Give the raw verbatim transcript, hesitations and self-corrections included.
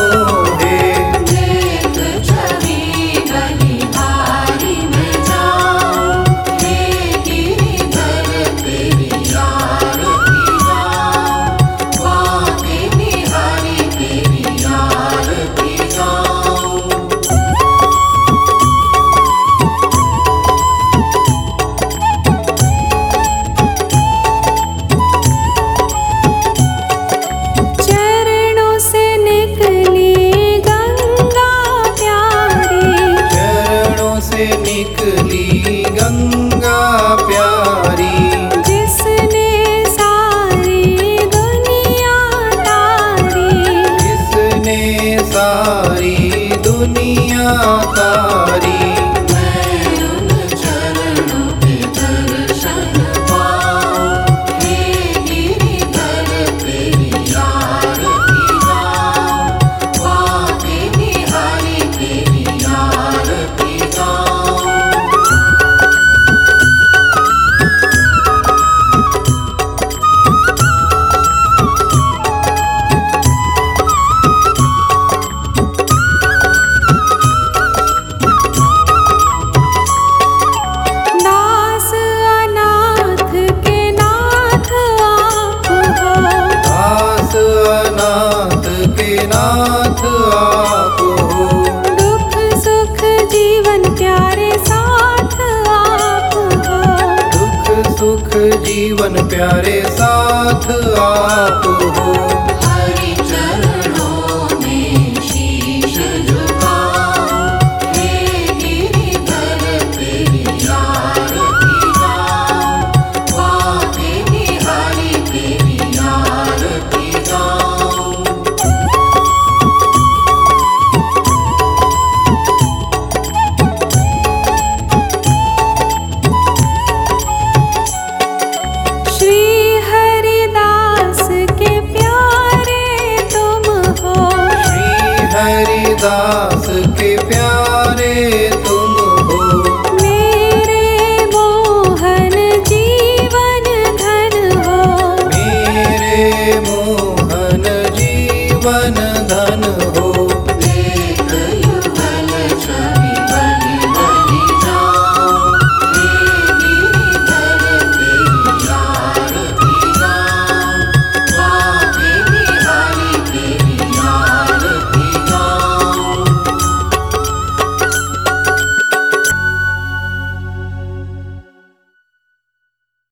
मोहे। देख छवि बलिहारी मैं जाऊं, हे गिरिधर तेरी आरती गाऊं, बाके बिहारी तेरी आरती गाऊं। चरणों से निकली गंगा प्यारी, चरणों से निकली गंगा प्यारी, जिसने सारी दुनिया तारी, जिसने सारी दुनिया तारी। मैं उन चरणों के दर्शन पाऊं, हे गिरिधर तेरी आरती गाऊं, बाके बिहारी तेरी आरती गाऊं। दास अनाथ के नाथ आप हो, दास अनाथ के नाथ आप हो, दुख सुख जीवन प्यारे साथ आप हो, दुख सुख जीवन प्यारे